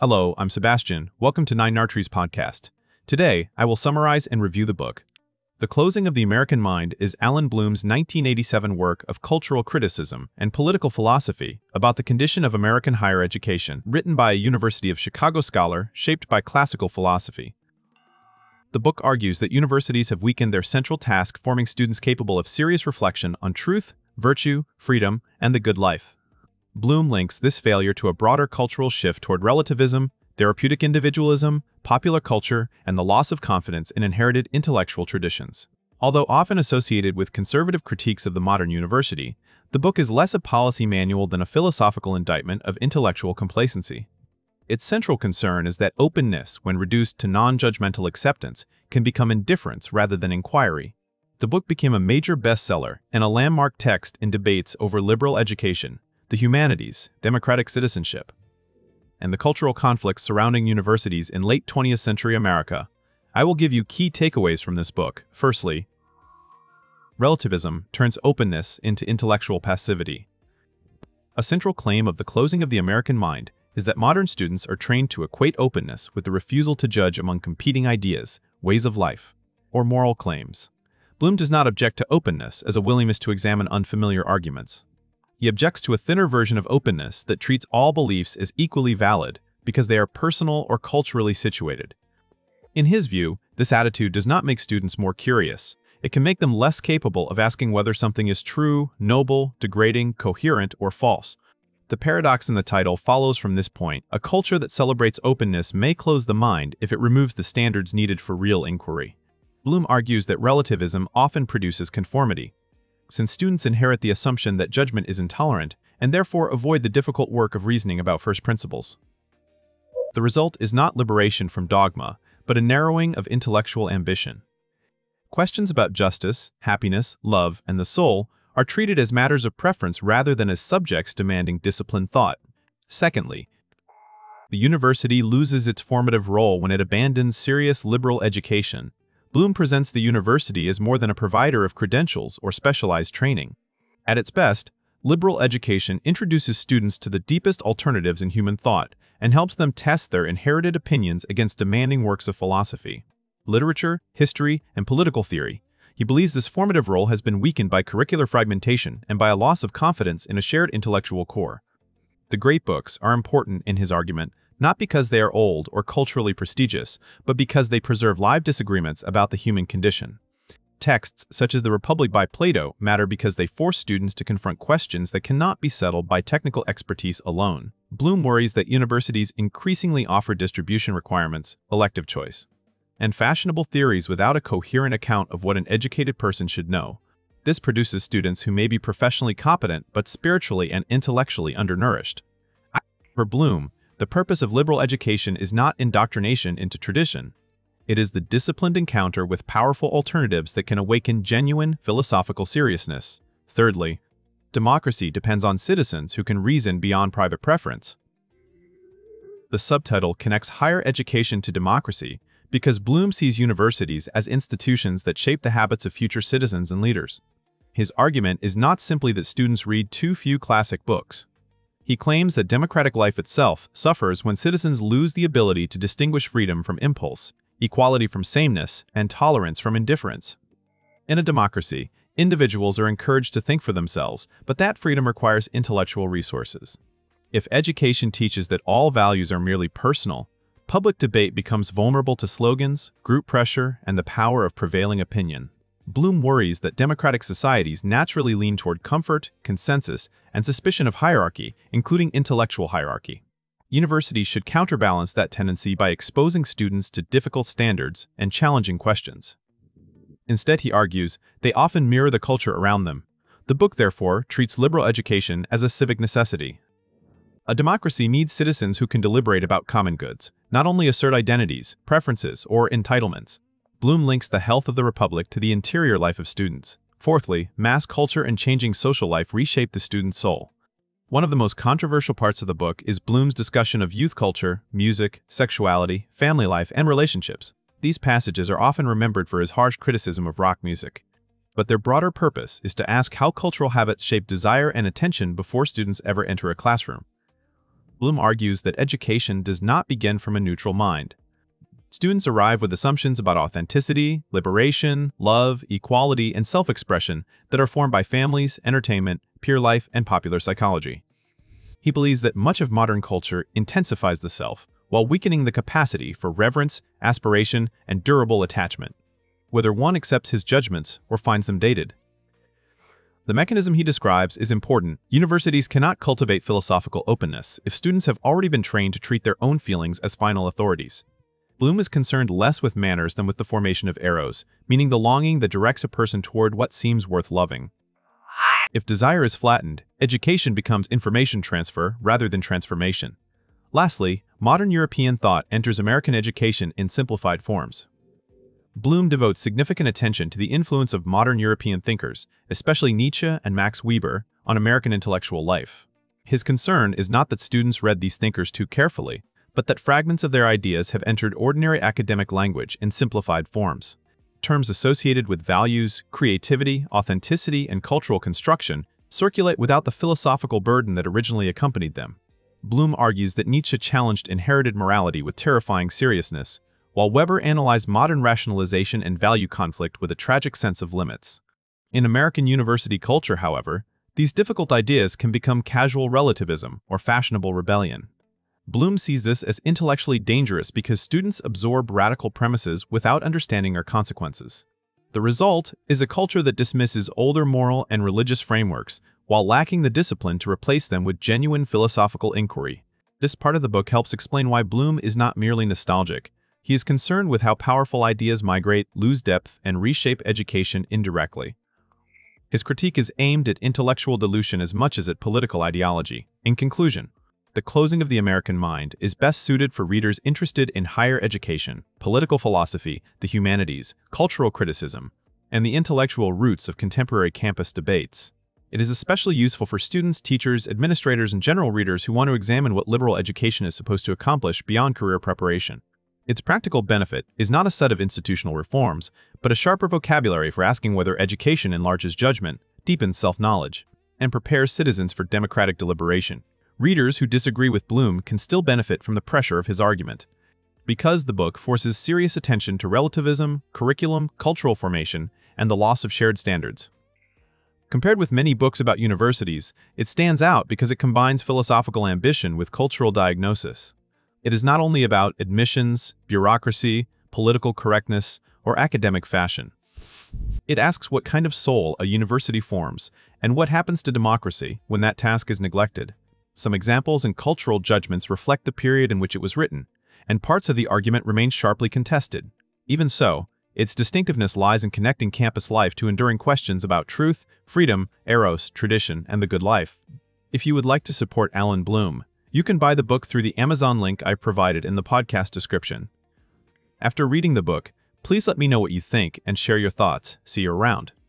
Hello, I'm Sebastian. Welcome to Nine Nartre's podcast. Today, I will summarize and review the book. The Closing of the American Mind is Allan Bloom's 1987 work of cultural criticism and political philosophy about the condition of American higher education, written by a University of Chicago scholar shaped by classical philosophy. The book argues that universities have weakened their central task, forming students capable of serious reflection on truth, virtue, freedom, and the good life. Bloom links this failure to a broader cultural shift toward relativism, therapeutic individualism, popular culture, and the loss of confidence in inherited intellectual traditions. Although often associated with conservative critiques of the modern university, the book is less a policy manual than a philosophical indictment of intellectual complacency. Its central concern is that openness, when reduced to non-judgmental acceptance, can become indifference rather than inquiry. The book became a major bestseller and a landmark text in debates over liberal education, the humanities, democratic citizenship, and the cultural conflicts surrounding universities in late 20th century America. I will give you key takeaways from this book. Firstly, relativism turns openness into intellectual passivity. A central claim of The Closing of the American Mind is that modern students are trained to equate openness with the refusal to judge among competing ideas, ways of life, or moral claims. Bloom does not object to openness as a willingness to examine unfamiliar arguments. He objects to a thinner version of openness that treats all beliefs as equally valid because they are personal or culturally situated. In his view, this attitude does not make students more curious. It can make them less capable of asking whether something is true, noble, degrading, coherent, or false. The paradox in the title follows from this point. A culture that celebrates openness may close the mind if it removes the standards needed for real inquiry. Bloom argues that relativism often produces conformity, since students inherit the assumption that judgment is intolerant and therefore avoid the difficult work of reasoning about first principles. The result is not liberation from dogma, but a narrowing of intellectual ambition. Questions about justice, happiness, love, and the soul are treated as matters of preference rather than as subjects demanding disciplined thought. Secondly, the university loses its formative role when it abandons serious liberal education. Bloom presents the university as more than a provider of credentials or specialized training. At its best, liberal education introduces students to the deepest alternatives in human thought and helps them test their inherited opinions against demanding works of philosophy, literature, history, and political theory. He believes this formative role has been weakened by curricular fragmentation and by a loss of confidence in a shared intellectual core. The great books are important in his argument, not because they are old or culturally prestigious, but because they preserve live disagreements about the human condition. Texts such as The Republic by Plato matter because they force students to confront questions that cannot be settled by technical expertise alone. Bloom worries that universities increasingly offer distribution requirements, elective choice, and fashionable theories without a coherent account of what an educated person should know. This produces students who may be professionally competent but spiritually and intellectually undernourished. For Bloom, the purpose of liberal education is not indoctrination into tradition. It is the disciplined encounter with powerful alternatives that can awaken genuine philosophical seriousness. Thirdly, democracy depends on citizens who can reason beyond private preference. The subtitle connects higher education to democracy because Bloom sees universities as institutions that shape the habits of future citizens and leaders. His argument is not simply that students read too few classic books. He claims that democratic life itself suffers when citizens lose the ability to distinguish freedom from impulse, equality from sameness, and tolerance from indifference. In a democracy, individuals are encouraged to think for themselves, but that freedom requires intellectual resources. If education teaches that all values are merely personal, public debate becomes vulnerable to slogans, group pressure, and the power of prevailing opinion. Bloom worries that democratic societies naturally lean toward comfort, consensus, and suspicion of hierarchy, including intellectual hierarchy. Universities should counterbalance that tendency by exposing students to difficult standards and challenging questions. Instead, he argues, they often mirror the culture around them. The book, therefore, treats liberal education as a civic necessity. A democracy needs citizens who can deliberate about common goods, not only assert identities, preferences, or entitlements. Bloom links the health of the republic to the interior life of students. Fourthly, mass culture and changing social life reshape the student's soul. One of the most controversial parts of the book is Bloom's discussion of youth culture, music, sexuality, family life, and relationships. These passages are often remembered for his harsh criticism of rock music. But their broader purpose is to ask how cultural habits shape desire and attention before students ever enter a classroom. Bloom argues that education does not begin from a neutral mind. Students arrive with assumptions about authenticity, liberation, love, equality, and self-expression that are formed by families, entertainment, peer life, and popular psychology. He believes that much of modern culture intensifies the self, while weakening the capacity for reverence, aspiration, and durable attachment, whether one accepts his judgments or finds them dated. The mechanism he describes is important. Universities cannot cultivate philosophical openness if students have already been trained to treat their own feelings as final authorities. Bloom is concerned less with manners than with the formation of eros, meaning the longing that directs a person toward what seems worth loving. If desire is flattened, education becomes information transfer rather than transformation. Lastly, modern European thought enters American education in simplified forms. Bloom devotes significant attention to the influence of modern European thinkers, especially Nietzsche and Max Weber, on American intellectual life. His concern is not that students read these thinkers too carefully, but that fragments of their ideas have entered ordinary academic language in simplified forms. Terms associated with values, creativity, authenticity, and cultural construction circulate without the philosophical burden that originally accompanied them. Bloom argues that Nietzsche challenged inherited morality with terrifying seriousness, while Weber analyzed modern rationalization and value conflict with a tragic sense of limits. In American university culture, however, these difficult ideas can become casual relativism or fashionable rebellion. Bloom sees this as intellectually dangerous because students absorb radical premises without understanding their consequences. The result is a culture that dismisses older moral and religious frameworks while lacking the discipline to replace them with genuine philosophical inquiry. This part of the book helps explain why Bloom is not merely nostalgic. He is concerned with how powerful ideas migrate, lose depth, and reshape education indirectly. His critique is aimed at intellectual dilution as much as at political ideology. In conclusion, The Closing of the American Mind is best suited for readers interested in higher education, political philosophy, the humanities, cultural criticism, and the intellectual roots of contemporary campus debates. It is especially useful for students, teachers, administrators, and general readers who want to examine what liberal education is supposed to accomplish beyond career preparation. Its practical benefit is not a set of institutional reforms, but a sharper vocabulary for asking whether education enlarges judgment, deepens self-knowledge, and prepares citizens for democratic deliberation. Readers who disagree with Bloom can still benefit from the pressure of his argument. Because the book forces serious attention to relativism, curriculum, cultural formation, and the loss of shared standards. Compared with many books about universities, it stands out because it combines philosophical ambition with cultural diagnosis. It is not only about admissions, bureaucracy, political correctness, or academic fashion. It asks what kind of soul a university forms and what happens to democracy when that task is neglected. Some examples and cultural judgments reflect the period in which it was written, and parts of the argument remain sharply contested. Even so, its distinctiveness lies in connecting campus life to enduring questions about truth, freedom, eros, tradition, and the good life. If you would like to support Alan Bloom, you can buy the book through the Amazon link I've provided in the podcast description. After reading the book, please let me know what you think and share your thoughts. See you around.